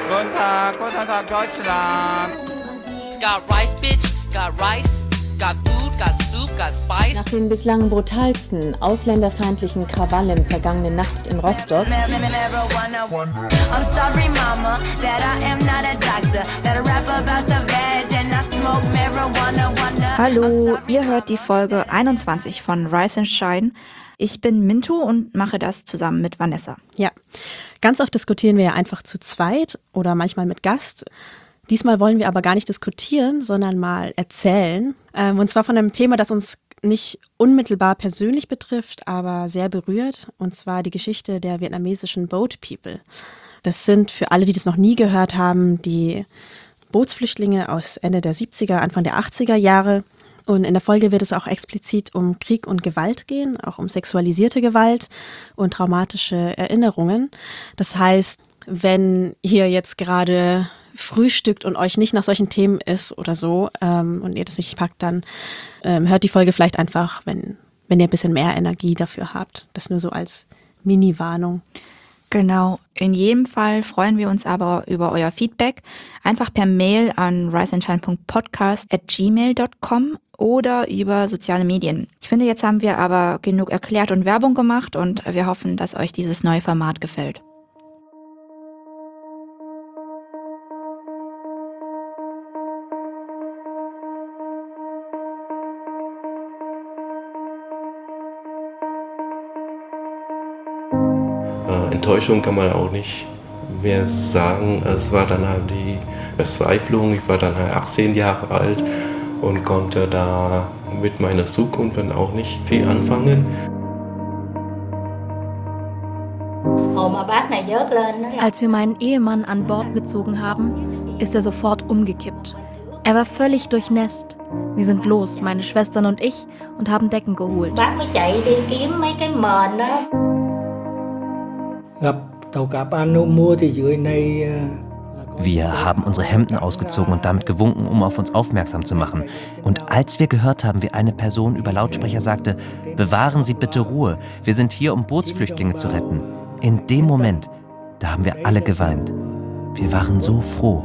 Guten Tag, Deutschland. Got rice, bitch, got rice, got food, got soup, got spice. Nach den bislang brutalsten ausländerfeindlichen Krawallen vergangene Nacht in Rostock Hallo, ihr hört die Folge 21 von Rise and Shine. Ich bin Mintu und mache das zusammen mit Vanessa. Ja, ganz oft diskutieren wir ja einfach zu zweit oder manchmal mit Gast. Diesmal wollen wir aber gar nicht diskutieren, sondern mal erzählen. Und zwar von einem Thema, das uns nicht unmittelbar persönlich betrifft, aber sehr berührt. Und zwar die Geschichte der vietnamesischen Boat People. Das sind für alle, die das noch nie gehört haben, die Bootsflüchtlinge aus Ende der 70er, Anfang der 80er Jahre. Und in der Folge wird es auch explizit um Krieg und Gewalt gehen, auch um sexualisierte Gewalt und traumatische Erinnerungen. Das heißt, wenn ihr jetzt gerade frühstückt und euch nicht nach solchen Themen ist oder so und ihr das nicht packt, dann hört die Folge vielleicht einfach, wenn ihr ein bisschen mehr Energie dafür habt. Das nur so als Mini-Warnung. Genau, in jedem Fall freuen wir uns aber über euer Feedback. Einfach per Mail an riseandshine.podcast@gmail.com oder über soziale Medien. Ich finde, jetzt haben wir aber genug erklärt und Werbung gemacht und wir hoffen, dass euch dieses neue Format gefällt. Enttäuschung kann man auch nicht mehr sagen. Es war dann halt die Verzweiflung. Ich war dann halt 18 Jahre alt und konnte da mit meiner Zukunft dann auch nicht viel anfangen. Als wir meinen Ehemann an Bord gezogen haben, ist er sofort umgekippt. Er war völlig durchnässt. Wir sind los, meine Schwestern und ich, und haben Decken geholt. Wir haben unsere Hemden ausgezogen und damit gewunken, um auf uns aufmerksam zu machen. Und als wir gehört haben, wie eine Person über Lautsprecher sagte, bewahren Sie bitte Ruhe, wir sind hier, um Bootsflüchtlinge zu retten. In dem Moment, da haben wir alle geweint. Wir waren so froh.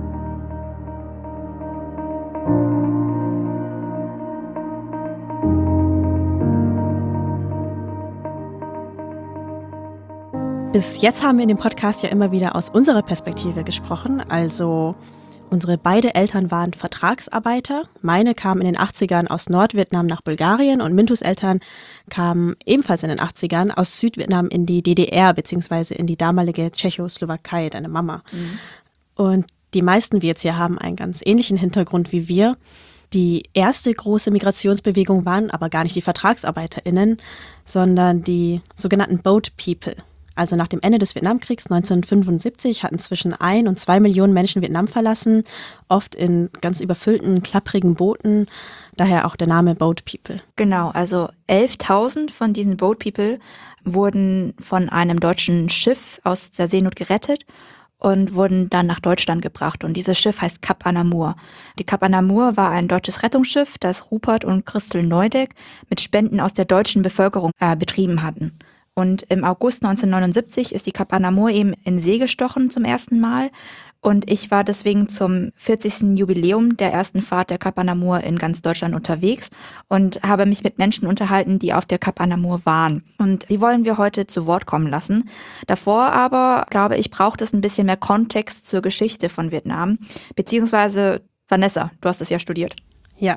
Bis jetzt haben wir in dem Podcast ja immer wieder aus unserer Perspektive gesprochen. Also unsere beide Eltern waren Vertragsarbeiter. Meine kamen in den 80ern aus Nordvietnam nach Bulgarien und Mintus Eltern kamen ebenfalls in den 80ern aus Südvietnam in die DDR bzw. in die damalige Tschechoslowakei, deine Mama. Mhm. Und die meisten Wirts hier haben einen ganz ähnlichen Hintergrund wie wir. Die erste große Migrationsbewegung waren aber gar nicht die VertragsarbeiterInnen, sondern die sogenannten Boat People. Also nach dem Ende des Vietnamkriegs 1975 hatten zwischen 1 und 2 Millionen Menschen Vietnam verlassen, oft in ganz überfüllten, klapprigen Booten, daher auch der Name Boat People. Genau, also 11.000 von diesen Boat People wurden von einem deutschen Schiff aus der Seenot gerettet und wurden dann nach Deutschland gebracht. Und dieses Schiff heißt Cap Anamur. Die Cap Anamur war ein deutsches Rettungsschiff, das Rupert und Christel Neudeck mit Spenden aus der deutschen Bevölkerung betrieben hatten. Und im August 1979 ist die Cap Anamur eben in See gestochen zum ersten Mal. Und ich war deswegen zum 40. Jubiläum der ersten Fahrt der Cap Anamur in ganz Deutschland unterwegs und habe mich mit Menschen unterhalten, die auf der Cap Anamur waren. Und die wollen wir heute zu Wort kommen lassen. Davor aber, glaube ich, braucht es ein bisschen mehr Kontext zur Geschichte von Vietnam. Beziehungsweise, Vanessa, du hast es ja studiert. Ja,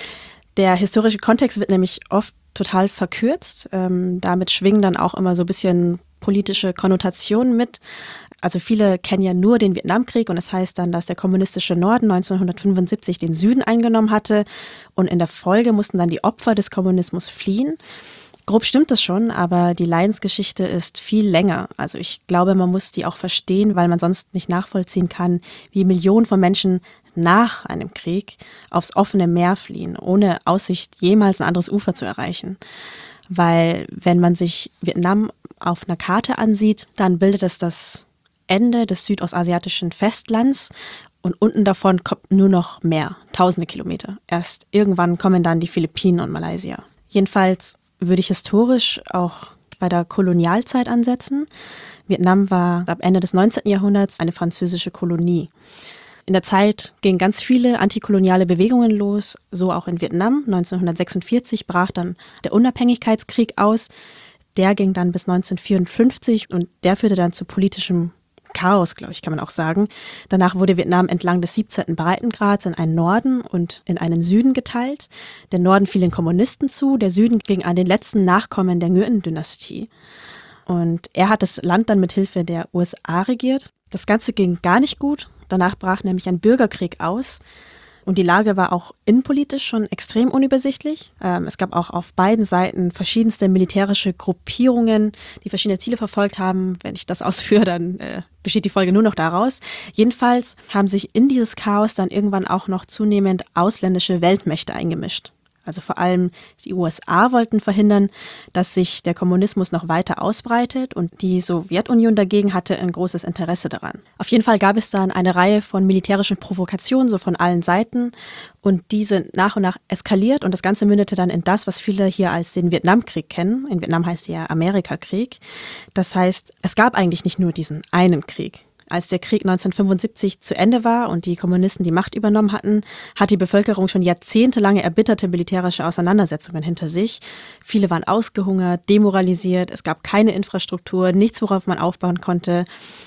der historische Kontext wird nämlich oft total verkürzt. Damit schwingen dann auch immer so ein bisschen politische Konnotationen mit. Also viele kennen ja nur den Vietnamkrieg und das heißt dann, dass der kommunistische Norden 1975 den Süden eingenommen hatte und in der Folge mussten dann die Opfer des Kommunismus fliehen. Grob stimmt das schon, aber die Leidensgeschichte ist viel länger. Also ich glaube, man muss die auch verstehen, weil man sonst nicht nachvollziehen kann, wie Millionen von Menschen nach einem Krieg aufs offene Meer fliehen, ohne Aussicht, jemals ein anderes Ufer zu erreichen. Weil wenn man sich Vietnam auf einer Karte ansieht, dann bildet es das Ende des südostasiatischen Festlands und unten davon kommt nur noch Meer, tausende Kilometer. Erst irgendwann kommen dann die Philippinen und Malaysia. Jedenfalls würde ich historisch auch bei der Kolonialzeit ansetzen. Vietnam war ab Ende des 19. Jahrhunderts eine französische Kolonie. In der Zeit gingen ganz viele antikoloniale Bewegungen los, so auch in Vietnam. 1946 brach dann der Unabhängigkeitskrieg aus. Der ging dann bis 1954 und der führte dann zu politischem Chaos, glaube ich, kann man auch sagen. Danach wurde Vietnam entlang des 17. Breitengrads in einen Norden und in einen Süden geteilt. Der Norden fiel den Kommunisten zu, der Süden ging an den letzten Nachkommen der Nguyen-Dynastie. Und er hat das Land dann mit Hilfe der USA regiert. Das Ganze ging gar nicht gut. Danach brach nämlich ein Bürgerkrieg aus. Und die Lage war auch innenpolitisch schon extrem unübersichtlich. Es gab auch auf beiden Seiten verschiedenste militärische Gruppierungen, die verschiedene Ziele verfolgt haben. Wenn ich das ausführe, dann besteht die Folge nur noch daraus. Jedenfalls haben sich in dieses Chaos dann irgendwann auch noch zunehmend ausländische Weltmächte eingemischt. Also vor allem die USA wollten verhindern, dass sich der Kommunismus noch weiter ausbreitet und die Sowjetunion dagegen hatte ein großes Interesse daran. Auf jeden Fall gab es dann eine Reihe von militärischen Provokationen, so von allen Seiten, und die sind nach und nach eskaliert und das Ganze mündete dann in das, was viele hier als den Vietnamkrieg kennen. In Vietnam heißt er Amerikakrieg. Das heißt, es gab eigentlich nicht nur diesen einen Krieg. Als der Krieg 1975 zu Ende war und die Kommunisten die Macht übernommen hatten, hat die Bevölkerung schon jahrzehntelange erbitterte militärische Auseinandersetzungen hinter sich. Viele waren ausgehungert, demoralisiert, es gab keine Infrastruktur, nichts, worauf man aufbauen konnte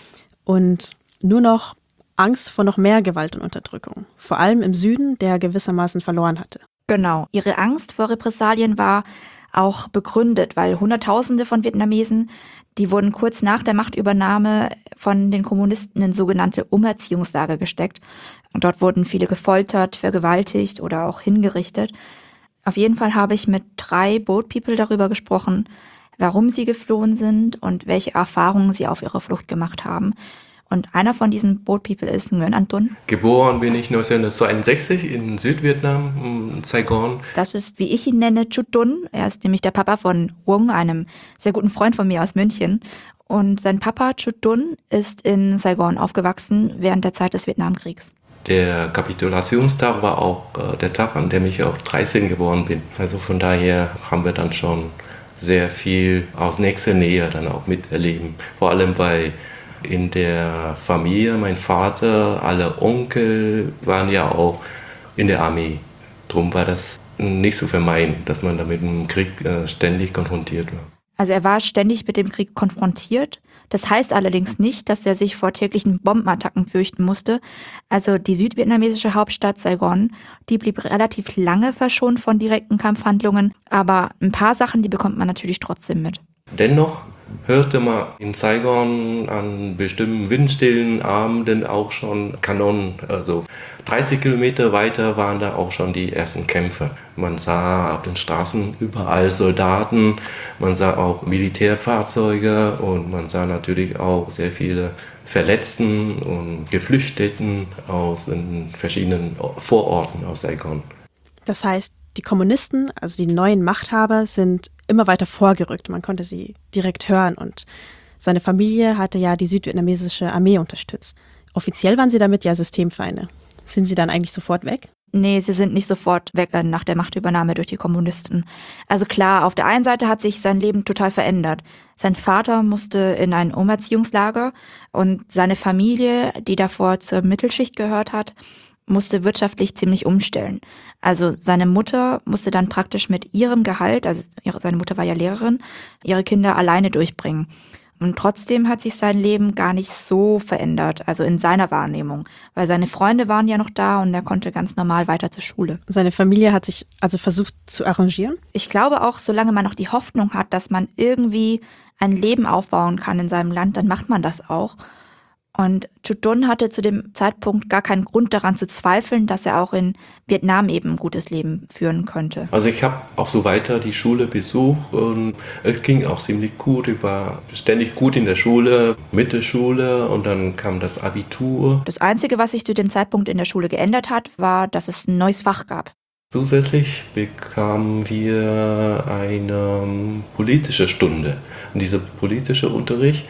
und nur noch Angst vor noch mehr Gewalt und Unterdrückung. Vor allem im Süden, der gewissermaßen verloren hatte. Genau, ihre Angst vor Repressalien war auch begründet, weil Hunderttausende von Vietnamesen, die wurden kurz nach der Machtübernahme von den Kommunisten in sogenannte Umerziehungslager gesteckt. Und dort wurden viele gefoltert, vergewaltigt oder auch hingerichtet. Auf jeden Fall habe ich mit 3 Boat People darüber gesprochen, warum sie geflohen sind und welche Erfahrungen sie auf ihrer Flucht gemacht haben. Und einer von diesen Boat People ist Nguyen An Tuân. Geboren bin ich 1962 in Südvietnam, in Saigon. Das ist, wie ich ihn nenne, Chu Tuân. Er ist nämlich der Papa von Uong, einem sehr guten Freund von mir aus München. Und sein Papa Chu Tuân ist in Saigon aufgewachsen während der Zeit des Vietnamkriegs. Der Kapitulationstag war auch der Tag, an dem ich auch 13 geworden bin. Also von daher haben wir dann schon sehr viel aus nächster Nähe dann auch miterleben. Vor allem, weil in der Familie, mein Vater, alle Onkel waren ja auch in der Armee. Darum war das nicht zu vermeiden, dass man da mit dem Krieg ständig konfrontiert war. Also er war ständig mit dem Krieg konfrontiert. Das heißt allerdings nicht, dass er sich vor täglichen Bombenattacken fürchten musste. Also die südvietnamesische Hauptstadt Saigon, die blieb relativ lange verschont von direkten Kampfhandlungen. Aber ein paar Sachen, die bekommt man natürlich trotzdem mit. Dennoch hörte man in Saigon an bestimmten windstillen Abenden auch schon Kanonen. Also 30 Kilometer weiter waren da auch schon die ersten Kämpfe. Man sah auf den Straßen überall Soldaten, man sah auch Militärfahrzeuge und man sah natürlich auch sehr viele Verletzten und Geflüchteten aus den verschiedenen Vororten aus Saigon. Das heißt, die Kommunisten, also die neuen Machthaber, sind immer weiter vorgerückt. Man konnte sie direkt hören und seine Familie hatte ja die südvietnamesische Armee unterstützt. Offiziell waren sie damit ja Systemfeinde. Sind sie dann eigentlich sofort weg? Nee, sie sind nicht sofort weg nach der Machtübernahme durch die Kommunisten. Also klar, auf der einen Seite hat sich sein Leben total verändert. Sein Vater musste in ein Umerziehungslager und seine Familie, die davor zur Mittelschicht gehört hat, musste wirtschaftlich ziemlich umstellen. Also seine Mutter musste dann praktisch mit ihrem Gehalt, also seine Mutter war ja Lehrerin, ihre Kinder alleine durchbringen. Und trotzdem hat sich sein Leben gar nicht so verändert, also in seiner Wahrnehmung. Weil seine Freunde waren ja noch da und er konnte ganz normal weiter zur Schule. Seine Familie hat sich also versucht zu arrangieren? Ich glaube auch, solange man noch die Hoffnung hat, dass man irgendwie ein Leben aufbauen kann in seinem Land, dann macht man das auch. Und Chu Tuân hatte zu dem Zeitpunkt gar keinen Grund daran zu zweifeln, dass er auch in Vietnam eben ein gutes Leben führen könnte. Also ich habe auch so weiter die Schule besucht und es ging auch ziemlich gut. Ich war ständig gut in der Schule, Mittelschule und dann kam das Abitur. Das Einzige, was sich zu dem Zeitpunkt in der Schule geändert hat, war, dass es ein neues Fach gab. Zusätzlich bekamen wir eine politische Stunde. Und dieser politische Unterricht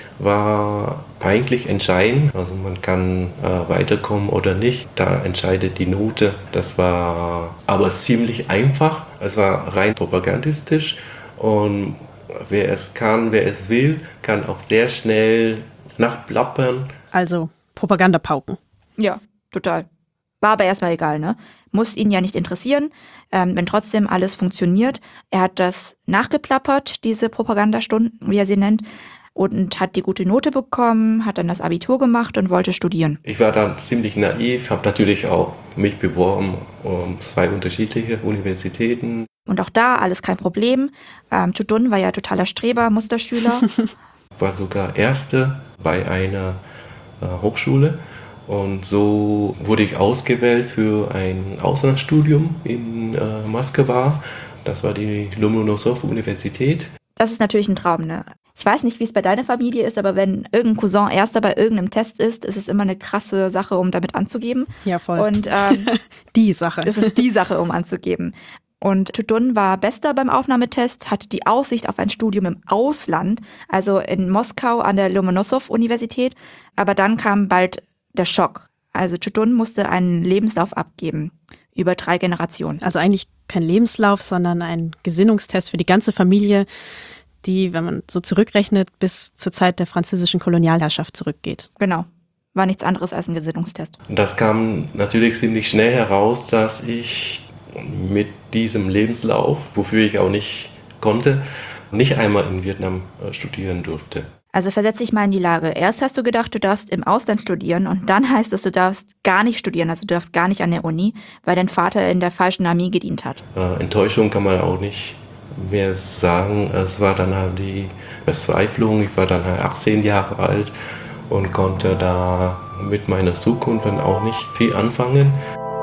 war eigentlich entscheidend. Also man kann weiterkommen oder nicht. Da entscheidet die Note. Das war aber ziemlich einfach. Es war rein propagandistisch und Wer es kann, wer es will, kann auch sehr schnell nachplappern. Also Propagandapauken. Ja, total. War aber erstmal egal, ne? Muss ihn ja nicht interessieren, wenn trotzdem alles funktioniert. Er hat das nachgeplappert, diese Propagandastunden, wie er sie nennt, und hat die gute Note bekommen, hat dann das Abitur gemacht und wollte studieren. Ich war dann ziemlich naiv, habe natürlich auch mich beworben um 2 unterschiedliche Universitäten. Und auch da alles kein Problem. Chudun war ja totaler Streber, Musterschüler. War sogar Erste bei einer Hochschule. Und so wurde ich ausgewählt für ein Auslandsstudium in Moskau. Das war die Lomonossow-Universität. Das ist natürlich ein Traum, ne? Ich weiß nicht, wie es bei deiner Familie ist, aber wenn irgendein Cousin Erster bei irgendeinem Test ist es immer eine krasse Sache, um damit anzugeben. Ja, voll. Und die Sache. es ist die Sache, um anzugeben. Und Chudun war Bester beim Aufnahmetest, hatte die Aussicht auf ein Studium im Ausland, also in Moskau an der Lomonossow-Universität. Aber dann kam bald der Schock. Also Chudun musste einen Lebenslauf abgeben, über 3 Generationen. Also eigentlich kein Lebenslauf, sondern ein Gesinnungstest für die ganze Familie, die, wenn man so zurückrechnet, bis zur Zeit der französischen Kolonialherrschaft zurückgeht. Genau. War nichts anderes als ein Gesinnungstest. Das kam natürlich ziemlich schnell heraus, dass ich mit diesem Lebenslauf, wofür ich auch nicht konnte, nicht einmal in Vietnam studieren durfte. Also versetz dich mal in die Lage. Erst hast du gedacht, du darfst im Ausland studieren und dann heißt es, du darfst gar nicht studieren, also du darfst gar nicht an der Uni, weil dein Vater in der falschen Armee gedient hat. Enttäuschung kann man auch nicht mehr sagen. Es war dann halt die Verzweiflung. Ich war dann halt 18 Jahre alt und konnte da mit meiner Zukunft dann auch nicht viel anfangen.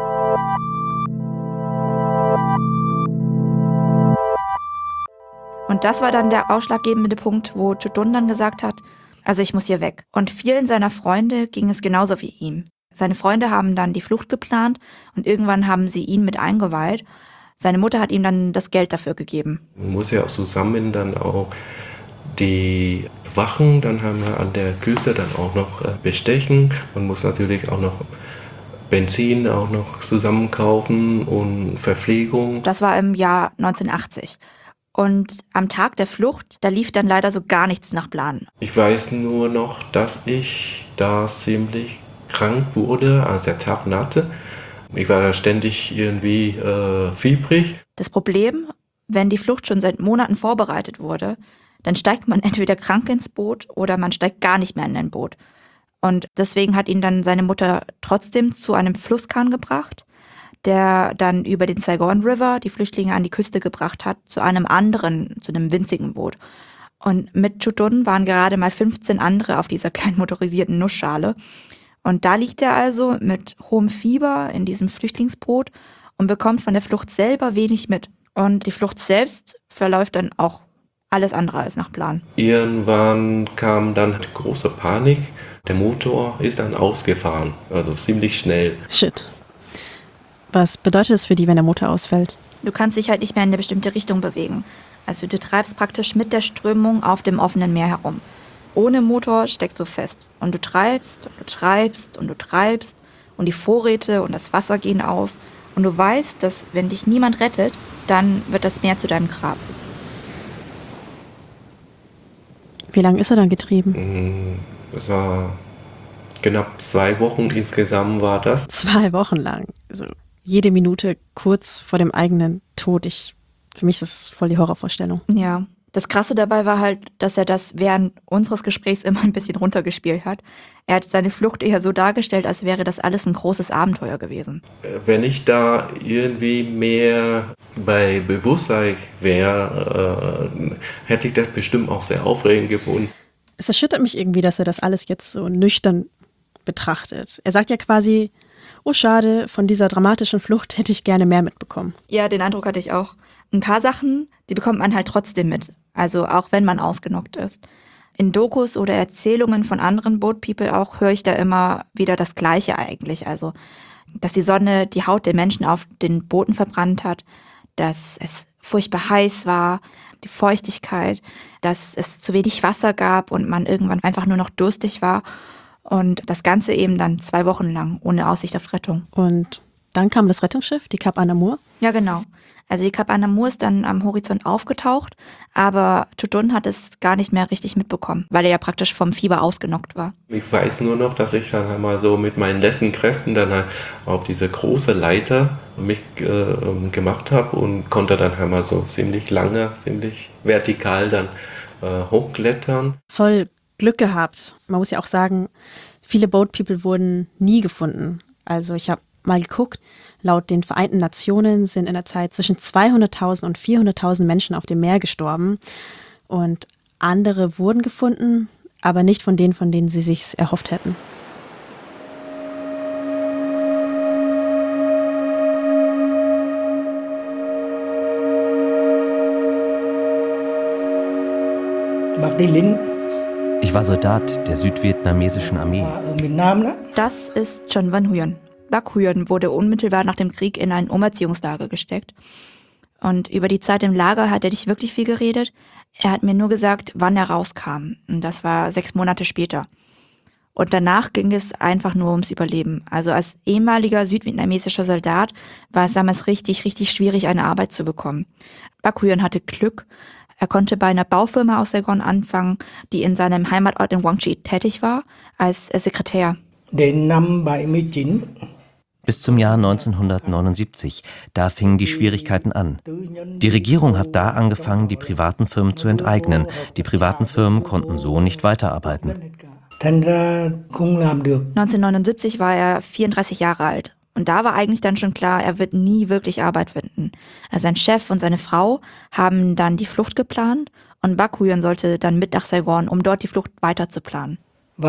Und das war dann der ausschlaggebende Punkt, wo Chudun dann gesagt hat, also ich muss hier weg. Und vielen seiner Freunde ging es genauso wie ihm. Seine Freunde haben dann die Flucht geplant und irgendwann haben sie ihn mit eingeweiht. Seine Mutter hat ihm dann das Geld dafür gegeben. Man muss ja auch zusammen dann auch die Wachen, dann haben wir an der Küste dann auch noch bestechen. Man muss natürlich auch noch Benzin auch noch zusammenkaufen und Verpflegung. Das war im Jahr 1980. Und am Tag der Flucht, da lief dann leider so gar nichts nach Plan. Ich weiß nur noch, dass ich da ziemlich krank wurde, als der Tag nahte. Ich war ständig irgendwie fiebrig. Das Problem, wenn die Flucht schon seit Monaten vorbereitet wurde, dann steigt man entweder krank ins Boot oder man steigt gar nicht mehr in ein Boot. Und deswegen hat ihn dann seine Mutter trotzdem zu einem Flusskahn gebracht, der dann über den Saigon River die Flüchtlinge an die Küste gebracht hat, zu einem winzigen Boot. Und mit Chudun waren gerade mal 15 andere auf dieser kleinen motorisierten Nussschale. Und da liegt er also mit hohem Fieber in diesem Flüchtlingsboot und bekommt von der Flucht selber wenig mit. Und die Flucht selbst verläuft dann auch alles andere als nach Plan. Irgendwann kam dann große Panik. Der Motor ist dann ausgefahren, also ziemlich schnell. Shit. Was bedeutet es für die, wenn der Motor ausfällt? Du kannst dich halt nicht mehr in eine bestimmte Richtung bewegen. Also du treibst praktisch mit der Strömung auf dem offenen Meer herum. Ohne Motor steckst du fest. Und du treibst und du treibst und du treibst und die Vorräte und das Wasser gehen aus. Und du weißt, dass wenn dich niemand rettet, dann wird das Meer zu deinem Grab. Wie lange ist er dann getrieben? Es war knapp 2 Wochen insgesamt war das. 2 Wochen lang. Also jede Minute kurz vor dem eigenen Tod. Für mich ist das voll die Horrorvorstellung. Ja, das Krasse dabei war halt, dass er das während unseres Gesprächs immer ein bisschen runtergespielt hat. Er hat seine Flucht eher so dargestellt, als wäre das alles ein großes Abenteuer gewesen. Wenn ich da irgendwie mehr bei Bewusstsein wäre, hätte ich das bestimmt auch sehr aufregend gefunden. Es erschüttert mich irgendwie, dass er das alles jetzt so nüchtern betrachtet. Er sagt ja quasi, oh schade, von dieser dramatischen Flucht hätte ich gerne mehr mitbekommen. Ja, den Eindruck hatte ich auch. Ein paar Sachen, die bekommt man halt trotzdem mit. Also auch wenn man ausgenockt ist. In Dokus oder Erzählungen von anderen Boat People auch höre ich da immer wieder das Gleiche eigentlich. Also, dass die Sonne die Haut der Menschen auf den Booten verbrannt hat, dass es furchtbar heiß war, die Feuchtigkeit, dass es zu wenig Wasser gab und man irgendwann einfach nur noch durstig war. Und das Ganze eben dann 2 Wochen lang ohne Aussicht auf Rettung. Und Dann kam das Rettungsschiff, die Cap Anamur. Ja, genau. Also die Cap Anamur ist dann am Horizont aufgetaucht, aber Tudun hat es gar nicht mehr richtig mitbekommen, weil er ja praktisch vom Fieber ausgenockt war. Ich weiß nur noch, dass ich dann einmal so mit meinen letzten Kräften dann halt auf diese große Leiter mich gemacht habe und konnte dann einmal so ziemlich lange, ziemlich vertikal dann hochklettern. Voll Glück gehabt. Man muss ja auch sagen, viele Boat People wurden nie gefunden. Also ich habe mal geguckt, laut den Vereinten Nationen sind in der Zeit zwischen 200.000 und 400.000 Menschen auf dem Meer gestorben. Und andere wurden gefunden, aber nicht von denen sie sich erhofft hätten. Ich war Soldat der südvietnamesischen Armee. Das ist Chon Van Huyen. Bak Huyen wurde unmittelbar nach dem Krieg in ein Umerziehungslager gesteckt. Und über die Zeit im Lager hat er nicht wirklich viel geredet. Er hat mir nur gesagt, wann er rauskam. Und das war 6 Monate später. Und danach ging es einfach nur ums Überleben. Also als ehemaliger südvietnamesischer Soldat war es damals richtig, richtig schwierig, eine Arbeit zu bekommen. Bak Huyen hatte Glück. Er konnte bei einer Baufirma aus Saigon anfangen, die in seinem Heimatort in Quang Tri tätig war, als Sekretär. Bis zum Jahr 1979, da fingen die Schwierigkeiten an. Die Regierung hat da angefangen, die privaten Firmen zu enteignen. Die privaten Firmen konnten so nicht weiterarbeiten. 1979 war er 34 Jahre alt. Und da war eigentlich dann schon klar, er wird nie wirklich Arbeit finden. Also sein Chef und seine Frau haben dann die Flucht geplant und Bak Huyen sollte dann mit nach Saigon, um dort die Flucht weiter zu planen.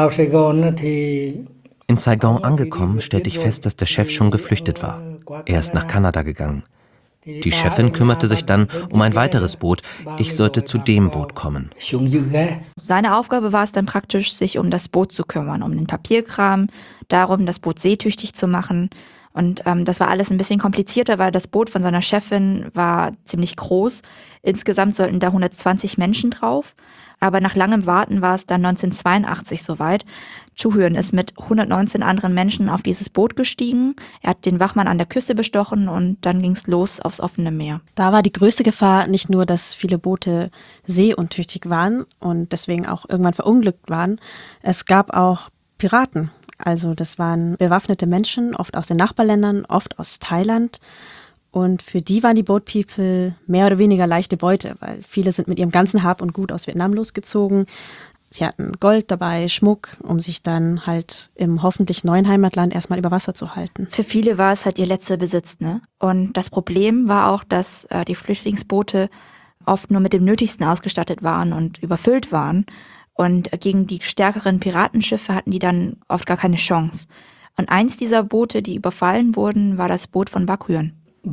In Saigon angekommen, stellte ich fest, dass der Chef schon geflüchtet war. Er ist nach Kanada gegangen. Die Chefin kümmerte sich dann um ein weiteres Boot. Ich sollte zu dem Boot kommen. Seine Aufgabe war es dann praktisch, sich um das Boot zu kümmern, um den Papierkram, darum, das Boot seetüchtig zu machen. Und das war alles ein bisschen komplizierter, weil das Boot von seiner Chefin war ziemlich groß. Insgesamt sollten da 120 Menschen drauf. Aber nach langem Warten war es dann 1982 soweit. Chu Huyen ist mit 119 anderen Menschen auf dieses Boot gestiegen. Er hat den Wachmann an der Küste bestochen und dann ging es los aufs offene Meer. Da war die größte Gefahr nicht nur, dass viele Boote seeuntüchtig waren und deswegen auch irgendwann verunglückt waren. Es gab auch Piraten. Also das waren bewaffnete Menschen, oft aus den Nachbarländern, oft aus Thailand. Und für die waren die Boat People mehr oder weniger leichte Beute, weil viele sind mit ihrem ganzen Hab und Gut aus Vietnam losgezogen. Sie hatten Gold dabei, Schmuck, um sich dann halt im hoffentlich neuen Heimatland erstmal über Wasser zu halten. Für viele war es halt ihr letzter Besitz, ne? Und das Problem war auch, dass die Flüchtlingsboote oft nur mit dem Nötigsten ausgestattet waren und überfüllt waren. Und gegen die stärkeren Piratenschiffe hatten die dann oft gar keine Chance. Und eins dieser Boote, die überfallen wurden, war das Boot von Bak Huyen.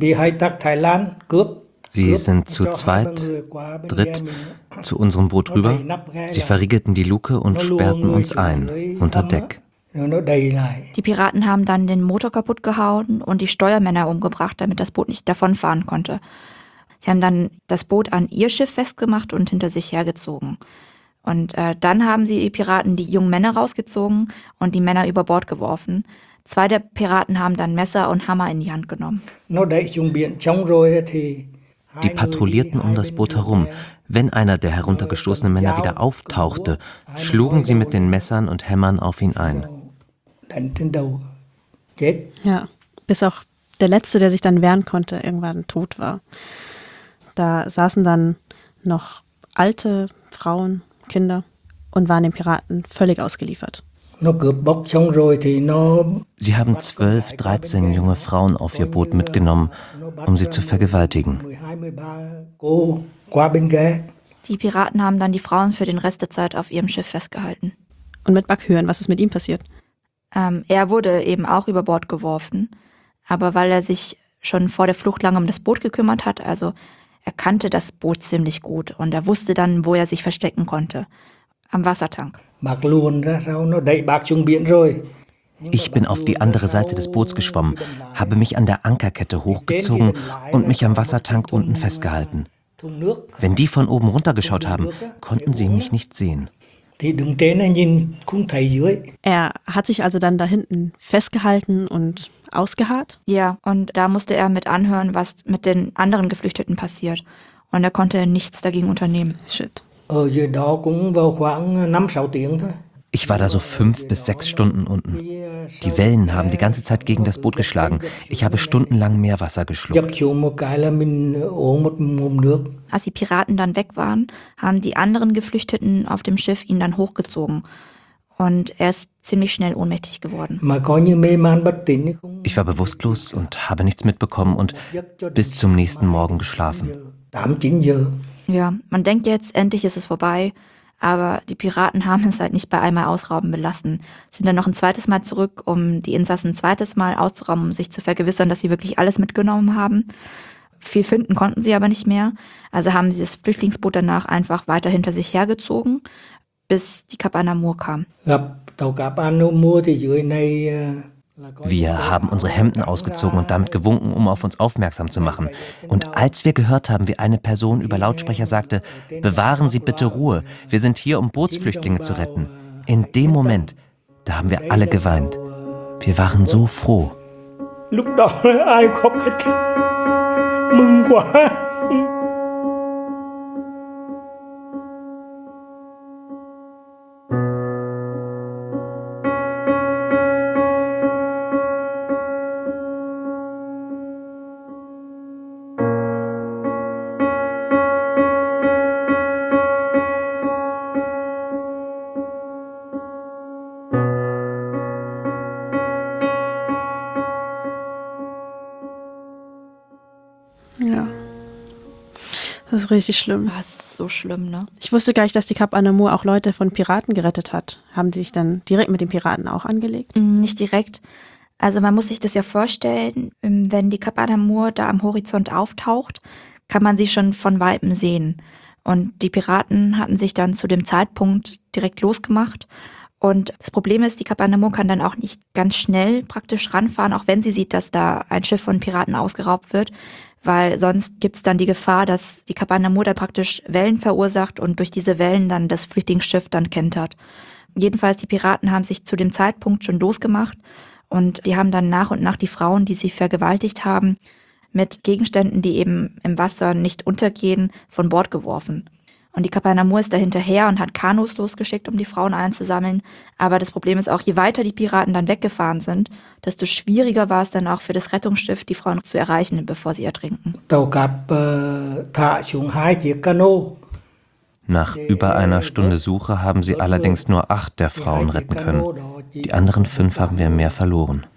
Sie sind zu zweit, dritt zu unserem Boot rüber. Sie verriegelten die Luke und sperrten uns ein, unter Deck. Die Piraten haben dann den Motor kaputt gehauen und die Steuermänner umgebracht, damit das Boot nicht davonfahren konnte. Sie haben dann das Boot an ihr Schiff festgemacht und hinter sich hergezogen. Und dann haben die Piraten die jungen Männer rausgezogen und die Männer über Bord geworfen. 2 der Piraten haben dann Messer und Hammer in die Hand genommen. Die patrouillierten um das Boot herum. Wenn einer der heruntergestoßenen Männer wieder auftauchte, schlugen sie mit den Messern und Hämmern auf ihn ein. Ja, bis auch der Letzte, der sich dann wehren konnte, irgendwann tot war. Da saßen dann noch alte Frauen, Kinder und waren den Piraten völlig ausgeliefert. Sie haben 12, 13 junge Frauen auf ihr Boot mitgenommen, um sie zu vergewaltigen. Die Piraten haben dann die Frauen für den Rest der Zeit auf ihrem Schiff festgehalten. Und mit Bak Huyen, was ist mit ihm passiert? Er wurde eben auch über Bord geworfen, aber weil er sich schon vor der Flucht lange um das Boot gekümmert hat, also er kannte das Boot ziemlich gut und er wusste dann, wo er sich verstecken konnte. Am Wassertank. Ich bin auf die andere Seite des Boots geschwommen, habe mich an der Ankerkette hochgezogen und mich am Wassertank unten festgehalten. Wenn die von oben runtergeschaut haben, konnten sie mich nicht sehen. Er hat sich also dann da hinten festgehalten und ausgeharrt? Ja, und da musste er mit anhören, was mit den anderen Geflüchteten passiert. Und er konnte nichts dagegen unternehmen. Shit. Ich war da so 5 bis 6 Stunden unten. Die Wellen haben die ganze Zeit gegen das Boot geschlagen. Ich habe stundenlang Meerwasser geschluckt. Als die Piraten dann weg waren, haben die anderen Geflüchteten auf dem Schiff ihn dann hochgezogen. Und er ist ziemlich schnell ohnmächtig geworden. Ich war bewusstlos und habe nichts mitbekommen und bis zum nächsten Morgen geschlafen. Ja, man denkt jetzt, endlich ist es vorbei. Aber die Piraten haben es halt nicht bei einmal ausrauben belassen. Sind dann noch ein zweites Mal zurück, um die Insassen ein zweites Mal auszurauben, um sich zu vergewissern, dass sie wirklich alles mitgenommen haben. Viel finden konnten sie aber nicht mehr. Also haben sie das Flüchtlingsboot danach einfach weiter hinter sich hergezogen, bis die Cap Anamur kam. Wir haben unsere Hemden ausgezogen und damit gewunken, um auf uns aufmerksam zu machen. Und als wir gehört haben, wie eine Person über Lautsprecher sagte, bewahren Sie bitte Ruhe, wir sind hier, um Bootsflüchtlinge zu retten. In dem Moment, da haben wir alle geweint. Wir waren so froh. Ja. Das ist richtig schlimm. Das ist so schlimm, ne? Ich wusste gar nicht, dass die Cap Anamur auch Leute von Piraten gerettet hat. Haben sie sich dann direkt mit den Piraten auch angelegt? Nicht direkt. Also man muss sich das ja vorstellen, wenn die Cap Anamur da am Horizont auftaucht, kann man sie schon von Weitem sehen. Und die Piraten hatten sich dann zu dem Zeitpunkt direkt losgemacht. Und das Problem ist, die Cap Anamur kann dann auch nicht ganz schnell praktisch ranfahren, auch wenn sie sieht, dass da ein Schiff von Piraten ausgeraubt wird. Weil sonst gibt es dann die Gefahr, dass die Cap Anamur da praktisch Wellen verursacht und durch diese Wellen dann das Flüchtlingsschiff dann kentert. Jedenfalls, die Piraten haben sich zu dem Zeitpunkt schon losgemacht und die haben dann nach und nach die Frauen, die sie vergewaltigt haben, mit Gegenständen, die eben im Wasser nicht untergehen, von Bord geworfen. Und die Cap Anamur ist da hinterher und hat Kanus losgeschickt, um die Frauen einzusammeln. Aber das Problem ist auch, je weiter die Piraten dann weggefahren sind, desto schwieriger war es dann auch für das Rettungsschiff, die Frauen zu erreichen, bevor sie ertrinken. Nach über einer Stunde Suche haben sie allerdings nur 8 der Frauen retten können. Die anderen 5 haben wir im Meer verloren.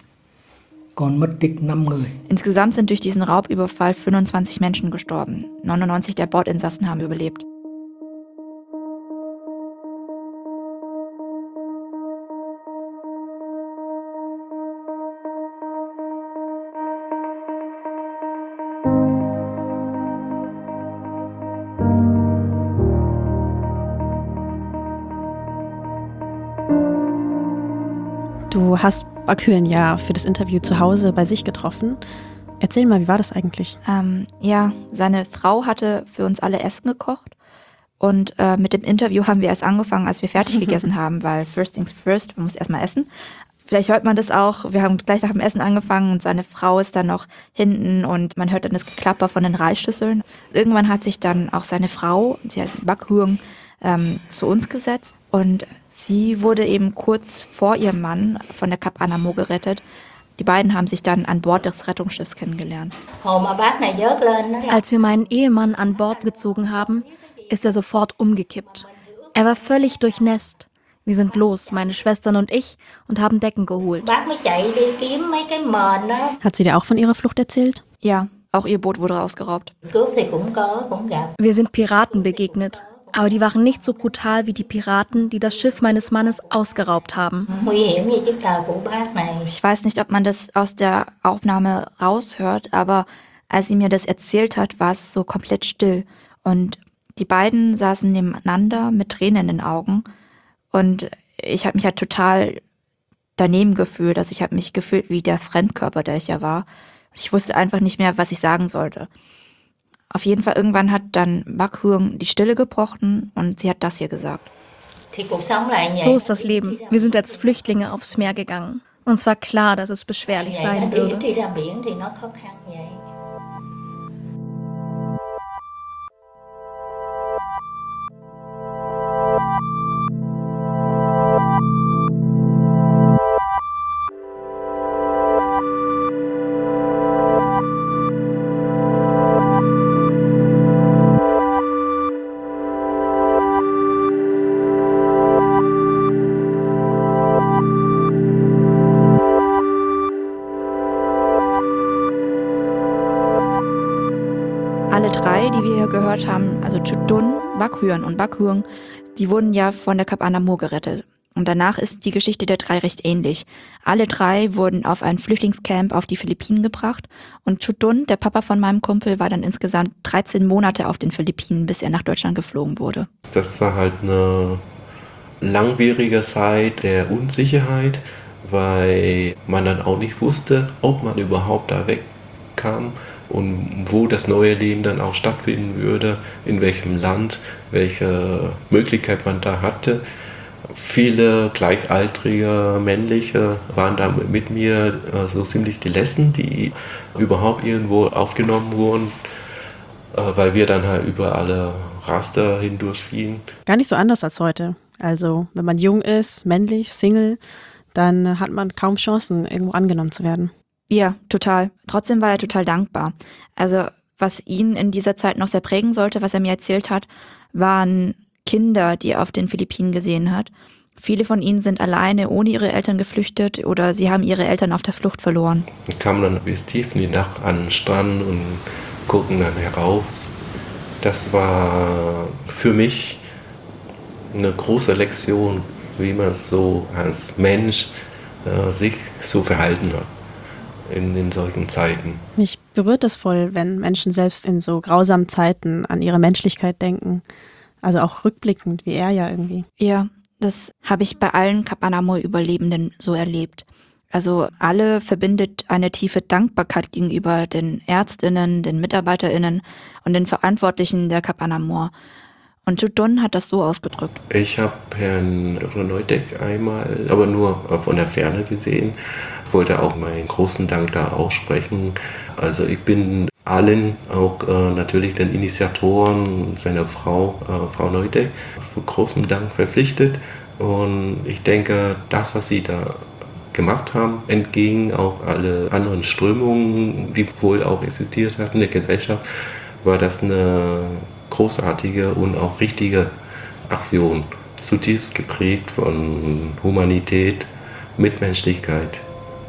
Insgesamt sind durch diesen Raubüberfall 25 Menschen gestorben. 99 der Bordinsassen haben überlebt. Du hast Bakhuyên ja für das Interview zu Hause bei sich getroffen. Erzähl mal, wie war das eigentlich? Ja, seine Frau hatte für uns alle Essen gekocht. Und mit dem Interview haben wir erst angefangen, als wir fertig gegessen haben, weil first things first, man muss erstmal essen. Vielleicht hört man das auch, wir haben gleich nach dem Essen angefangen und seine Frau ist dann noch hinten und man hört dann das Geklapper von den Reisschüsseln. Irgendwann hat sich dann auch seine Frau, sie heißt Bakhuyên, zu uns gesetzt und sie wurde eben kurz vor ihrem Mann von der Cap Anamur gerettet. Die beiden haben sich dann an Bord des Rettungsschiffs kennengelernt. Als wir meinen Ehemann an Bord gezogen haben, ist er sofort umgekippt. Er war völlig durchnässt. Wir sind los, meine Schwestern und ich, und haben Decken geholt. Hat sie dir auch von ihrer Flucht erzählt? Ja, auch ihr Boot wurde ausgeraubt. Wir sind Piraten begegnet. Aber die waren nicht so brutal wie die Piraten, die das Schiff meines Mannes ausgeraubt haben. Ich weiß nicht, ob man das aus der Aufnahme raushört, aber als sie mir das erzählt hat, war es so komplett still. Und die beiden saßen nebeneinander mit Tränen in den Augen. Und ich habe mich halt total daneben gefühlt. Also ich habe mich gefühlt wie der Fremdkörper, der ich ja war. Ich wusste einfach nicht mehr, was ich sagen sollte. Auf jeden Fall irgendwann hat dann Bakhuyên die Stille gebrochen und sie hat das hier gesagt. So ist das Leben. Wir sind als Flüchtlinge aufs Meer gegangen. Uns war klar, dass es beschwerlich sein würde. Alle drei, die wir hier gehört haben, also Chutdun, Bakhuyern und Bakhuyung, die wurden ja von der Kap Anamur gerettet. Und danach ist die Geschichte der drei recht ähnlich. Alle drei wurden auf ein Flüchtlingscamp auf die Philippinen gebracht und Chutdun, der Papa von meinem Kumpel, war dann insgesamt 13 Monate auf den Philippinen, bis er nach Deutschland geflogen wurde. Das war halt eine langwierige Zeit der Unsicherheit, weil man dann auch nicht wusste, ob man überhaupt da wegkam und wo das neue Leben dann auch stattfinden würde, in welchem Land, welche Möglichkeit man da hatte. Viele gleichaltrige männliche waren da mit mir so ziemlich die Letzten, die überhaupt irgendwo aufgenommen wurden, weil wir dann halt über alle Raster hindurchfielen. Gar nicht so anders als heute. Also wenn man jung ist, männlich, Single, dann hat man kaum Chancen, irgendwo angenommen zu werden. Ja, total. Trotzdem war er total dankbar. Also was ihn in dieser Zeit noch sehr prägen sollte, was er mir erzählt hat, waren Kinder, die er auf den Philippinen gesehen hat. Viele von ihnen sind alleine ohne ihre Eltern geflüchtet oder sie haben ihre Eltern auf der Flucht verloren. Wir kamen dann bis tief in die Nacht an den Strand und gucken dann herauf. Das war für mich eine große Lektion, wie man so als Mensch sich so verhalten hat in solchen Zeiten. Mich berührt es voll, wenn Menschen selbst in so grausamen Zeiten an ihre Menschlichkeit denken. Also auch rückblickend, wie er ja irgendwie. Ja, das habe ich bei allen Kap Anamur-Überlebenden so erlebt. Also alle verbindet eine tiefe Dankbarkeit gegenüber den ÄrztInnen, den MitarbeiterInnen und den Verantwortlichen der Kap Anamur. Und Chutdun hat das so ausgedrückt. Ich habe Herrn Dr. Neudeck einmal, aber nur von der Ferne gesehen. Ich wollte auch meinen großen Dank da aussprechen. Also ich bin allen, auch natürlich den Initiatoren, seiner Frau, Frau Neudeck, zu großem Dank verpflichtet. Und ich denke, das, was sie da gemacht haben, entgegen auch alle anderen Strömungen, die wohl auch existiert hatten in der Gesellschaft, war das eine großartige und auch richtige Aktion, zutiefst geprägt von Humanität, Mitmenschlichkeit.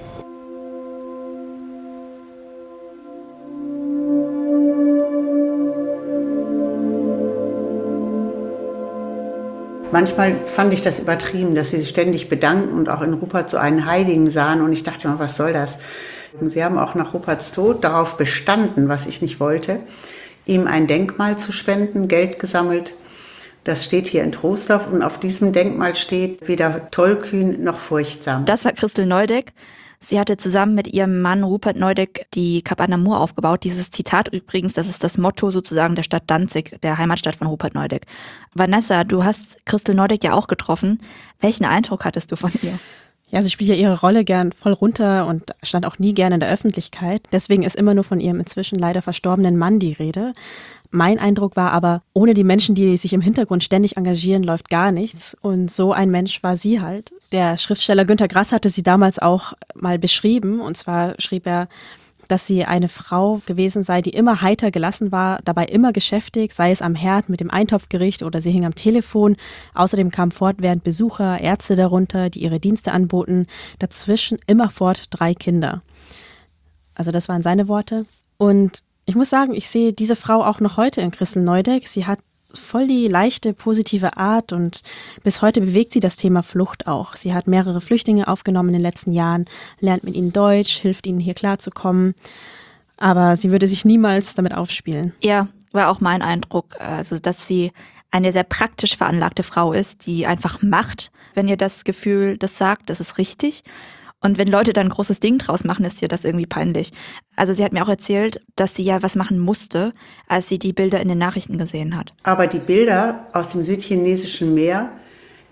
Manchmal fand ich das übertrieben, dass sie sich ständig bedanken und auch in Rupert so einen Heiligen sahen. Und ich dachte mir, was soll das? Sie haben auch nach Ruperts Tod darauf bestanden, was ich nicht wollte, ihm ein Denkmal zu spenden, Geld gesammelt. Das steht hier in Troisdorf und auf diesem Denkmal steht weder tollkühn noch furchtsam. Das war Christel Neudeck. Sie hatte zusammen mit ihrem Mann Rupert Neudeck die Kap Anamur aufgebaut. Dieses Zitat übrigens, das ist das Motto sozusagen der Stadt Danzig, der Heimatstadt von Rupert Neudeck. Vanessa, du hast Christel Neudeck ja auch getroffen. Welchen Eindruck hattest du von ihr? Ja, sie spielt ja ihre Rolle gern voll runter und stand auch nie gern in der Öffentlichkeit. Deswegen ist immer nur von ihrem inzwischen leider verstorbenen Mann die Rede. Mein Eindruck war aber, ohne die Menschen, die sich im Hintergrund ständig engagieren, läuft gar nichts. Und so ein Mensch war sie halt. Der Schriftsteller Günter Grass hatte sie damals auch mal beschrieben. Und zwar schrieb er, dass sie eine Frau gewesen sei, die immer heiter gelassen war, dabei immer geschäftig, sei es am Herd mit dem Eintopfgericht oder sie hing am Telefon. Außerdem kamen fortwährend Besucher, Ärzte darunter, die ihre Dienste anboten. Dazwischen immerfort 3 Kinder. Also das waren seine Worte. Und ich muss sagen, ich sehe diese Frau auch noch heute in Christel Neudeck. Sie hat voll die leichte, positive Art und bis heute bewegt sie das Thema Flucht auch. Sie hat mehrere Flüchtlinge aufgenommen in den letzten Jahren, lernt mit ihnen Deutsch, hilft ihnen hier klarzukommen. Aber sie würde sich niemals damit aufspielen. Ja, war auch mein Eindruck. Also, dass sie eine sehr praktisch veranlagte Frau ist, die einfach macht, wenn ihr das Gefühl das sagt, das ist richtig. Und wenn Leute dann ein großes Ding draus machen, ist ihr das irgendwie peinlich. Also sie hat mir auch erzählt, dass sie ja was machen musste, als sie die Bilder in den Nachrichten gesehen hat. Aber die Bilder aus dem südchinesischen Meer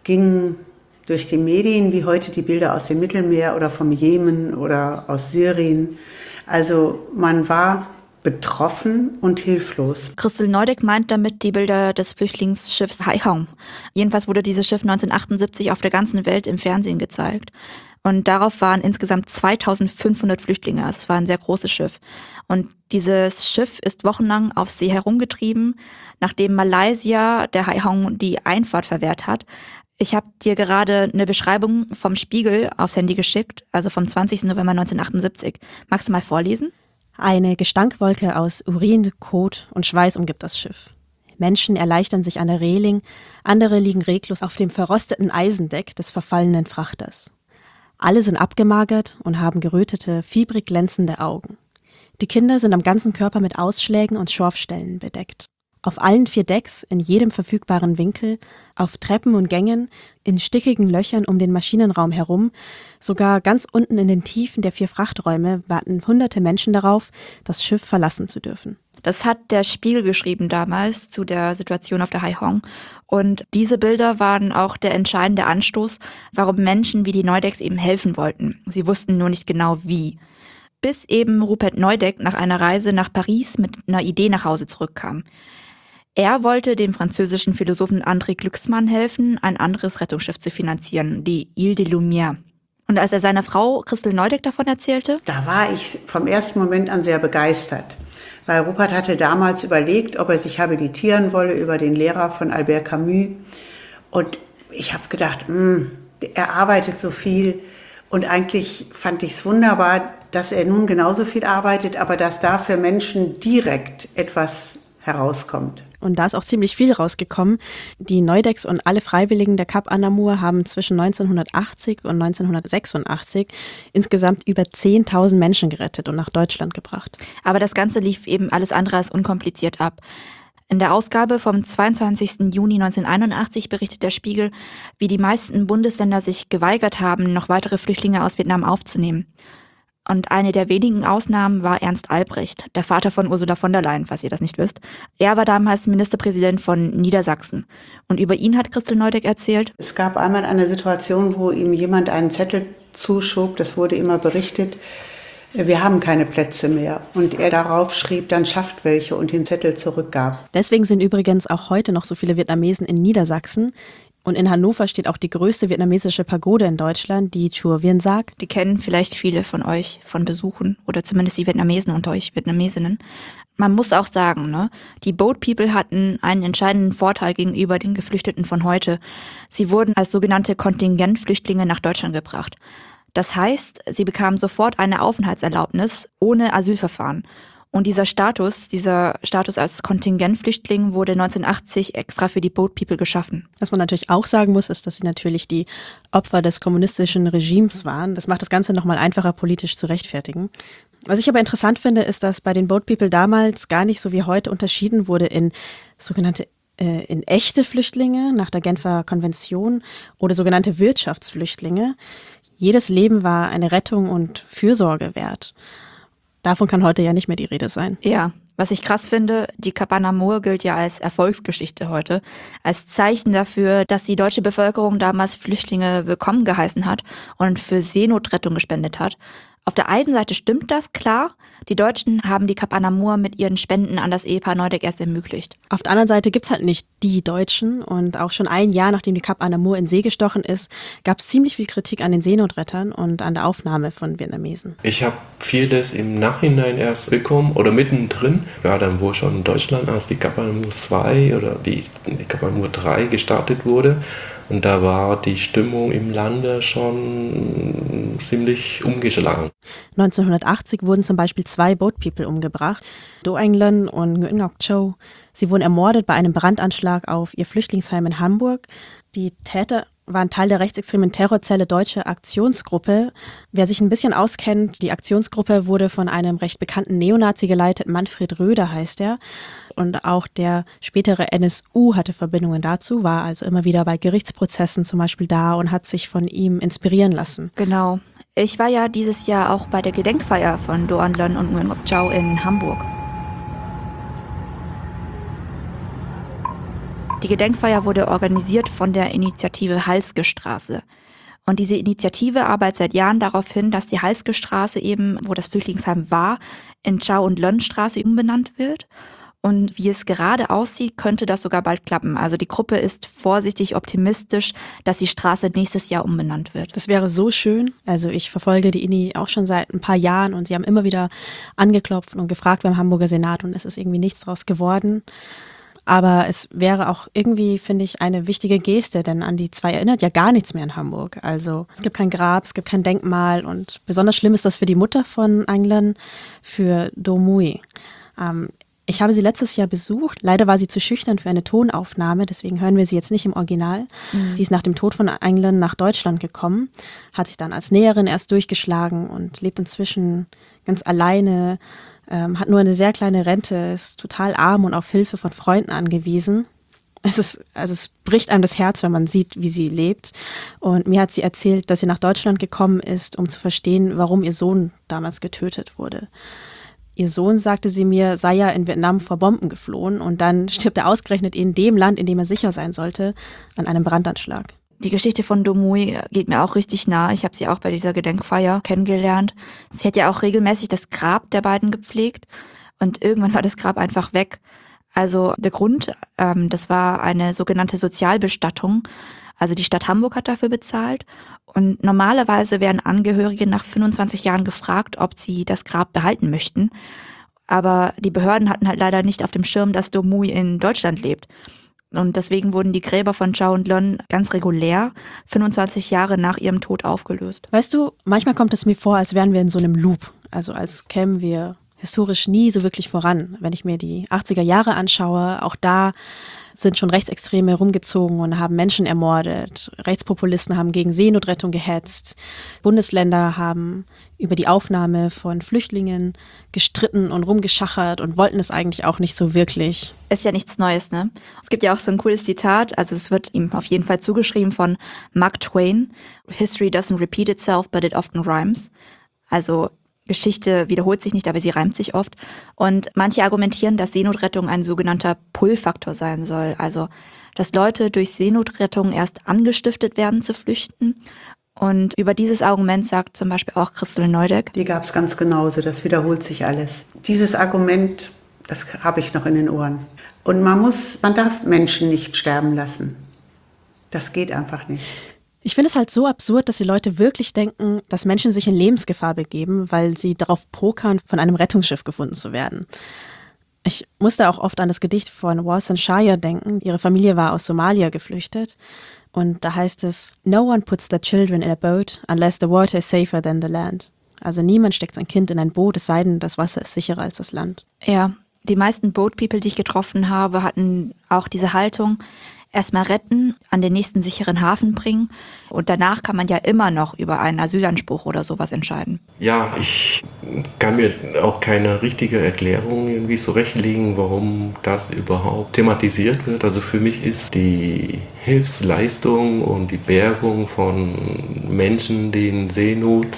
gingen durch die Medien wie heute die Bilder aus dem Mittelmeer oder vom Jemen oder aus Syrien. Also man war betroffen und hilflos. Christel Neudeck meint damit die Bilder des Flüchtlingsschiffs Haihong. Jedenfalls wurde dieses Schiff 1978 auf der ganzen Welt im Fernsehen gezeigt. Und darauf waren insgesamt 2500 Flüchtlinge. Also es war ein sehr großes Schiff. Und dieses Schiff ist wochenlang auf See herumgetrieben, nachdem Malaysia der Haihong die Einfahrt verwehrt hat. Ich habe dir gerade eine Beschreibung vom Spiegel aufs Handy geschickt, also vom 20. November 1978. Magst du mal vorlesen? Eine Gestankwolke aus Urin, Kot und Schweiß umgibt das Schiff. Menschen erleichtern sich an der Reling, andere liegen reglos auf dem verrosteten Eisendeck des verfallenen Frachters. Alle sind abgemagert und haben gerötete, fiebrig glänzende Augen. Die Kinder sind am ganzen Körper mit Ausschlägen und Schorfstellen bedeckt. Auf allen 4 Decks, in jedem verfügbaren Winkel, auf Treppen und Gängen, in stickigen Löchern um den Maschinenraum herum, sogar ganz unten in den Tiefen der 4 Frachträume warten hunderte Menschen darauf, das Schiff verlassen zu dürfen. Das hat der Spiegel geschrieben damals zu der Situation auf der Haihong. Und diese Bilder waren auch der entscheidende Anstoß, warum Menschen wie die Neudecks eben helfen wollten. Sie wussten nur nicht genau wie. Bis eben Rupert Neudeck nach einer Reise nach Paris mit einer Idee nach Hause zurückkam. Er wollte dem französischen Philosophen André Glücksmann helfen, ein anderes Rettungsschiff zu finanzieren, die Île des Lumières. Und als er seiner Frau Christel Neudeck davon erzählte, da war ich vom ersten Moment an sehr begeistert. Weil Rupert hatte damals überlegt, ob er sich habilitieren wolle über den Lehrer von Albert Camus. Und ich habe gedacht, er arbeitet so viel. Und eigentlich fand ich es wunderbar, dass er nun genauso viel arbeitet, aber dass da für Menschen direkt etwas herauskommt. Und da ist auch ziemlich viel rausgekommen. Die Neudecks und alle Freiwilligen der Cap Anamur haben zwischen 1980 und 1986 insgesamt über 10.000 Menschen gerettet und nach Deutschland gebracht. Aber das Ganze lief eben alles andere als unkompliziert ab. In der Ausgabe vom 22. Juni 1981 berichtet der Spiegel, wie die meisten Bundesländer sich geweigert haben, noch weitere Flüchtlinge aus Vietnam aufzunehmen. Und eine der wenigen Ausnahmen war Ernst Albrecht, der Vater von Ursula von der Leyen, falls ihr das nicht wisst. Er war damals Ministerpräsident von Niedersachsen. Und über ihn hat Christel Neudeck erzählt: Es gab einmal eine Situation, wo ihm jemand einen Zettel zuschob, das wurde immer berichtet, wir haben keine Plätze mehr. Und er darauf schrieb, dann schafft welche und den Zettel zurückgab. Deswegen sind übrigens auch heute noch so viele Vietnamesen in Niedersachsen. Und in Hannover steht auch die größte vietnamesische Pagode in Deutschland, die Chùa Viên Sac. Die kennen vielleicht viele von euch von Besuchen oder zumindest die Vietnamesen unter euch, Vietnamesinnen. Man muss auch sagen, ne, die Boat People hatten einen entscheidenden Vorteil gegenüber den Geflüchteten von heute. Sie wurden als sogenannte Kontingentflüchtlinge nach Deutschland gebracht. Das heißt, sie bekamen sofort eine Aufenthaltserlaubnis ohne Asylverfahren. Und dieser Status als Kontingentflüchtling wurde 1980 extra für die Boat People geschaffen. Was man natürlich auch sagen muss, ist, dass sie natürlich die Opfer des kommunistischen Regimes waren. Das macht das Ganze nochmal einfacher politisch zu rechtfertigen. Was ich aber interessant finde, ist, dass bei den Boat People damals gar nicht so wie heute unterschieden wurde in sogenannte in echte Flüchtlinge nach der Genfer Konvention oder sogenannte Wirtschaftsflüchtlinge. Jedes Leben war eine Rettung und Fürsorge wert. Davon kann heute ja nicht mehr die Rede sein. Ja, was ich krass finde, die Cap Anamur gilt ja als Erfolgsgeschichte heute, als Zeichen dafür, dass die deutsche Bevölkerung damals Flüchtlinge willkommen geheißen hat und für Seenotrettung gespendet hat. Auf der einen Seite stimmt das, klar. Die Deutschen haben die Cap Anamur mit ihren Spenden an das Ehepaar Neudeck erst ermöglicht. Auf der anderen Seite gibt's halt nicht die Deutschen. Und auch schon ein Jahr, nachdem die Cap Anamur in See gestochen ist, gab's ziemlich viel Kritik an den Seenotrettern und an der Aufnahme von Vietnamesen. Ich habe vieles im Nachhinein erst bekommen oder mittendrin. Ich war dann wohl schon in Deutschland, als die Cap Anamur 2 oder die Cap Anamur 3 gestartet wurde. Und da war die Stimmung im Lande schon ziemlich umgeschlagen. 1980 wurden zum Beispiel 2 Boat People umgebracht, Do Anh Lân und Nguyen Ngoc Châu. Sie wurden ermordet bei einem Brandanschlag auf ihr Flüchtlingsheim in Hamburg. Die Täter waren Teil der rechtsextremen Terrorzelle Deutsche Aktionsgruppe. Wer sich ein bisschen auskennt, die Aktionsgruppe wurde von einem recht bekannten Neonazi geleitet, Manfred Röder heißt er. Und auch der spätere NSU hatte Verbindungen dazu, war also immer wieder bei Gerichtsprozessen zum Beispiel da und hat sich von ihm inspirieren lassen. Genau. Ich war ja dieses Jahr auch bei der Gedenkfeier von Do Anh Lân und Nguyen Ngoc Châu in Hamburg. Die Gedenkfeier wurde organisiert von der Initiative Halske-Straße. Und diese Initiative arbeitet seit Jahren darauf hin, dass die Halske-Straße eben, wo das Flüchtlingsheim war, in Chow- und Lön-Straße umbenannt wird. Und wie es gerade aussieht, könnte das sogar bald klappen. Also die Gruppe ist vorsichtig optimistisch, dass die Straße nächstes Jahr umbenannt wird. Das wäre so schön. Also ich verfolge die INI auch schon seit ein paar Jahren und sie haben immer wieder angeklopft und gefragt beim Hamburger Senat und es ist irgendwie nichts draus geworden. Aber es wäre auch irgendwie, finde ich, eine wichtige Geste, denn an die zwei erinnert ja gar nichts mehr in Hamburg. Also es gibt kein Grab, es gibt kein Denkmal und besonders schlimm ist das für die Mutter von Aung Hlaing, für Do Mui. Ich habe sie letztes Jahr besucht. Leider war sie zu schüchtern für eine Tonaufnahme, deswegen hören wir sie jetzt nicht im Original. Sie ist nach dem Tod von Aung Hlaing nach Deutschland gekommen, hat sich dann als Näherin erst durchgeschlagen und lebt inzwischen ganz alleine, hat nur eine sehr kleine Rente, ist total arm und auf Hilfe von Freunden angewiesen. Es bricht einem das Herz, wenn man sieht, wie sie lebt. Und mir hat sie erzählt, dass sie nach Deutschland gekommen ist, um zu verstehen, warum ihr Sohn damals getötet wurde. Ihr Sohn, sagte sie mir, sei ja in Vietnam vor Bomben geflohen und dann stirbt er ausgerechnet in dem Land, in dem er sicher sein sollte, an einem Brandanschlag. Die Geschichte von Do Mui geht mir auch richtig nah. Ich habe sie auch bei dieser Gedenkfeier kennengelernt. Sie hat ja auch regelmäßig das Grab der beiden gepflegt und irgendwann war das Grab einfach weg. Also der Grund, das war eine sogenannte Sozialbestattung. Also die Stadt Hamburg hat dafür bezahlt und normalerweise werden Angehörige nach 25 Jahren gefragt, ob sie das Grab behalten möchten. Aber die Behörden hatten halt leider nicht auf dem Schirm, dass Do Mui in Deutschland lebt. Und deswegen wurden die Gräber von Chow und Lön ganz regulär 25 Jahre nach ihrem Tod aufgelöst. Weißt du, manchmal kommt es mir vor, als wären wir in so einem Loop. Also als kämen wir historisch nie so wirklich voran. Wenn ich mir die 80er Jahre anschaue, auch da sind schon Rechtsextreme rumgezogen und haben Menschen ermordet. Rechtspopulisten haben gegen Seenotrettung gehetzt. Bundesländer haben über die Aufnahme von Flüchtlingen gestritten und rumgeschachert und wollten es eigentlich auch nicht so wirklich. Ist ja nichts Neues, ne? Es gibt ja auch so ein cooles Zitat, also es wird ihm auf jeden Fall zugeschrieben von Mark Twain. History doesn't repeat itself, but it often rhymes. Also Geschichte wiederholt sich nicht, aber sie reimt sich oft. Und manche argumentieren, dass Seenotrettung ein sogenannter Pull-Faktor sein soll. Also, dass Leute durch Seenotrettung erst angestiftet werden zu flüchten. Und über dieses Argument sagt zum Beispiel auch Christel Neudeck. Die gab es ganz genauso, das wiederholt sich alles. Dieses Argument, das habe ich noch in den Ohren. Und man darf Menschen nicht sterben lassen. Das geht einfach nicht. Ich finde es halt so absurd, dass die Leute wirklich denken, dass Menschen sich in Lebensgefahr begeben, weil sie darauf pokern, von einem Rettungsschiff gefunden zu werden. Ich musste auch oft an das Gedicht von Warsan Shire denken. Ihre Familie war aus Somalia geflüchtet. Und da heißt es, "No one puts their children in a boat unless the water is safer than the land." Also niemand steckt sein Kind in ein Boot, es sei denn, das Wasser ist sicherer als das Land. Ja, die meisten Boat People, die ich getroffen habe, hatten auch diese Haltung, erstmal retten, an den nächsten sicheren Hafen bringen und danach kann man ja immer noch über einen Asylanspruch oder sowas entscheiden. Ja, ich kann mir auch keine richtige Erklärung irgendwie zurechtlegen, warum das überhaupt thematisiert wird. Also für mich ist die Hilfsleistung und die Bergung von Menschen, die in Seenot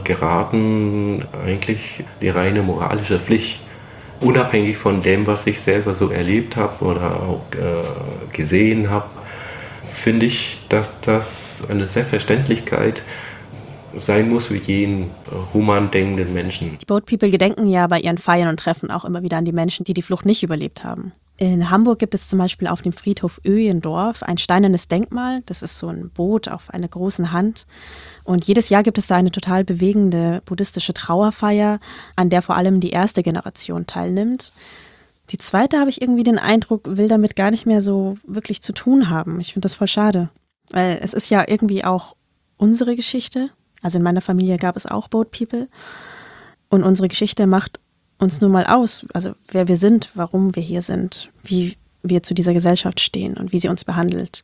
geraten, eigentlich die reine moralische Pflicht. Unabhängig von dem, was ich selber so erlebt habe oder auch gesehen habe, finde ich, dass das eine Selbstverständlichkeit sein muss für jeden human denkenden Menschen. Die Boat People gedenken ja bei ihren Feiern und Treffen auch immer wieder an die Menschen, die die Flucht nicht überlebt haben. In Hamburg gibt es zum Beispiel auf dem Friedhof Öhendorf ein steinernes Denkmal. Das ist so ein Boot auf einer großen Hand. Und jedes Jahr gibt es da eine total bewegende buddhistische Trauerfeier, an der vor allem die erste Generation teilnimmt. Die zweite, habe ich irgendwie den Eindruck, will damit gar nicht mehr so wirklich zu tun haben. Ich finde das voll schade. Weil es ist ja irgendwie auch unsere Geschichte. Also in meiner Familie gab es auch Boat People. Und unsere Geschichte macht uns nun mal aus, also wer wir sind, warum wir hier sind, wie wir zu dieser Gesellschaft stehen und wie sie uns behandelt.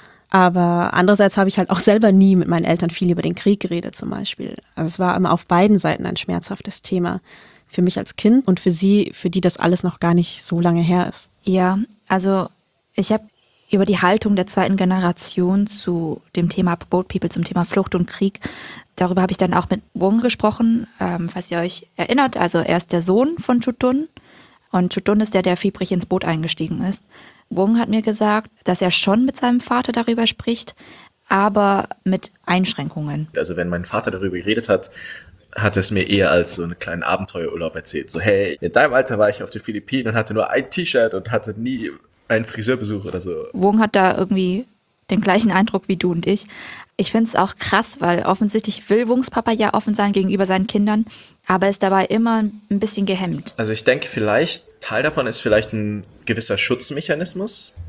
Aber andererseits habe ich halt auch selber nie mit meinen Eltern viel über den Krieg geredet zum Beispiel. Also es war immer auf beiden Seiten ein schmerzhaftes Thema. Für mich als Kind und für sie, für die das alles noch gar nicht so lange her ist. Ja, also ich habe über die Haltung der zweiten Generation zu dem Thema Boat People, zum Thema Flucht und Krieg. Darüber habe ich dann auch mit Wong gesprochen, falls ihr euch erinnert. Also er ist der Sohn von Chutun und Chutun ist der fiebrig ins Boot eingestiegen ist. Wong hat mir gesagt, dass er schon mit seinem Vater darüber spricht, aber mit Einschränkungen. Also wenn mein Vater darüber geredet hat, hat er es mir eher als so einen kleinen Abenteuerurlaub erzählt. So, hey, in deinem Alter war ich auf den Philippinen und hatte nur ein T-Shirt und hatte nie einen Friseurbesuch oder so. Wong hat da irgendwie den gleichen Eindruck wie du und ich. Ich finde es auch krass, weil offensichtlich will Wongs Papa ja offen sein gegenüber seinen Kindern, aber ist dabei immer ein bisschen gehemmt. Also ich denke vielleicht, Teil davon ist vielleicht ein gewisser Schutzmechanismus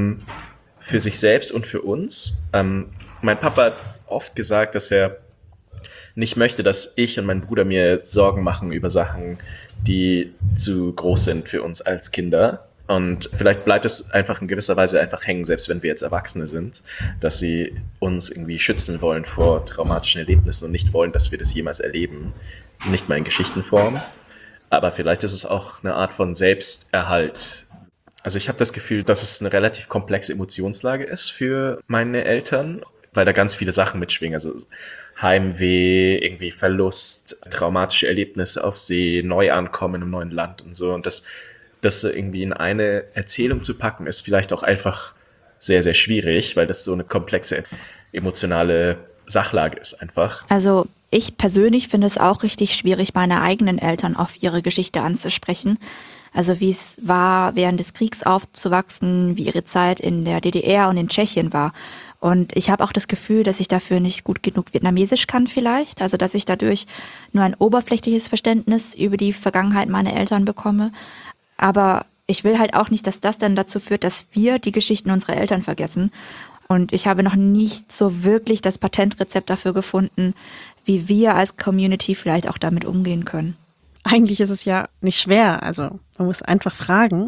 für sich selbst und für uns. Mein Papa hat oft gesagt, dass er nicht möchte, dass ich und mein Bruder mir Sorgen machen über Sachen, die zu groß sind für uns als Kinder. Und vielleicht bleibt es einfach in gewisser Weise einfach hängen, selbst wenn wir jetzt Erwachsene sind, dass sie uns irgendwie schützen wollen vor traumatischen Erlebnissen und nicht wollen, dass wir das jemals erleben. Nicht mal in Geschichtenform. Aber vielleicht ist es auch eine Art von Selbsterhalt. Also ich habe das Gefühl, dass es eine relativ komplexe Emotionslage ist für meine Eltern, weil da ganz viele Sachen mitschwingen. Also Heimweh, irgendwie Verlust, traumatische Erlebnisse auf See, Neuankommen im neuen Land und so. Und das irgendwie in eine Erzählung zu packen, ist vielleicht auch einfach sehr, sehr schwierig, weil das so eine komplexe emotionale Sachlage ist einfach. Also ich persönlich finde es auch richtig schwierig, meine eigenen Eltern auf ihre Geschichte anzusprechen. Also wie es war, während des Kriegs aufzuwachsen, wie ihre Zeit in der DDR und in Tschechien war. Und ich habe auch das Gefühl, dass ich dafür nicht gut genug Vietnamesisch kann vielleicht. Also dass ich dadurch nur ein oberflächliches Verständnis über die Vergangenheit meiner Eltern bekomme. Aber ich will halt auch nicht, dass das dann dazu führt, dass wir die Geschichten unserer Eltern vergessen. Und ich habe noch nicht so wirklich das Patentrezept dafür gefunden, wie wir als Community vielleicht auch damit umgehen können. Eigentlich ist es ja nicht schwer, also man muss einfach fragen.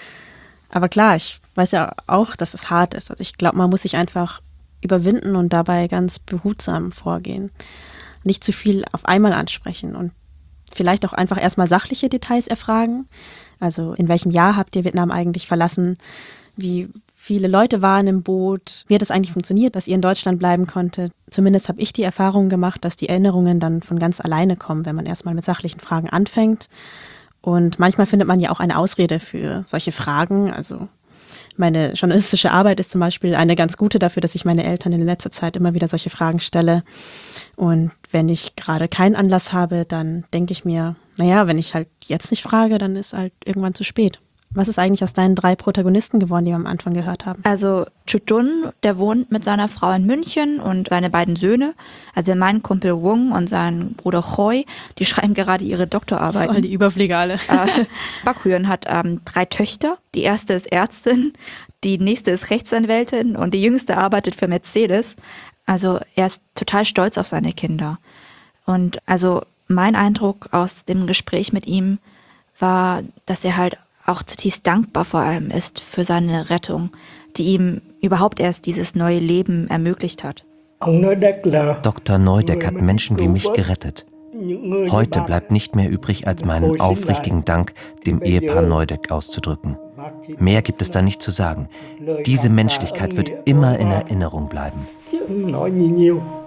Aber klar, ich weiß ja auch, dass es hart ist. Also ich glaube, man muss sich einfach überwinden und dabei ganz behutsam vorgehen. Nicht zu viel auf einmal ansprechen und vielleicht auch einfach erstmal sachliche Details erfragen. Also in welchem Jahr habt ihr Vietnam eigentlich verlassen? Wie viele Leute waren im Boot? Wie hat es eigentlich funktioniert, dass ihr in Deutschland bleiben konntet? Zumindest habe ich die Erfahrung gemacht, dass die Erinnerungen dann von ganz alleine kommen, wenn man erstmal mit sachlichen Fragen anfängt. Und manchmal findet man ja auch eine Ausrede für solche Fragen. Also meine journalistische Arbeit ist zum Beispiel eine ganz gute dafür, dass ich meine Eltern in letzter Zeit immer wieder solche Fragen stelle. Und wenn ich gerade keinen Anlass habe, dann denke ich mir, naja, wenn ich halt jetzt nicht frage, dann ist halt irgendwann zu spät. Was ist eigentlich aus deinen 3 Protagonisten geworden, die wir am Anfang gehört haben? Also Chutun, der wohnt mit seiner Frau in München und seine beiden Söhne, also mein Kumpel Wong und sein Bruder Choi, die schreiben gerade ihre Doktorarbeiten. Voll die Überflieger alle. Bakhuyun hat 3 Töchter. Die erste ist Ärztin, die nächste ist Rechtsanwältin und die jüngste arbeitet für Mercedes. Also er ist total stolz auf seine Kinder. Und also mein Eindruck aus dem Gespräch mit ihm war, dass er halt auch zutiefst dankbar vor allem ist für seine Rettung, die ihm überhaupt erst dieses neue Leben ermöglicht hat. Dr. Neudeck hat Menschen wie mich gerettet. Heute bleibt nicht mehr übrig, als meinen aufrichtigen Dank dem Ehepaar Neudeck auszudrücken. Mehr gibt es da nicht zu sagen. Diese Menschlichkeit wird immer in Erinnerung bleiben.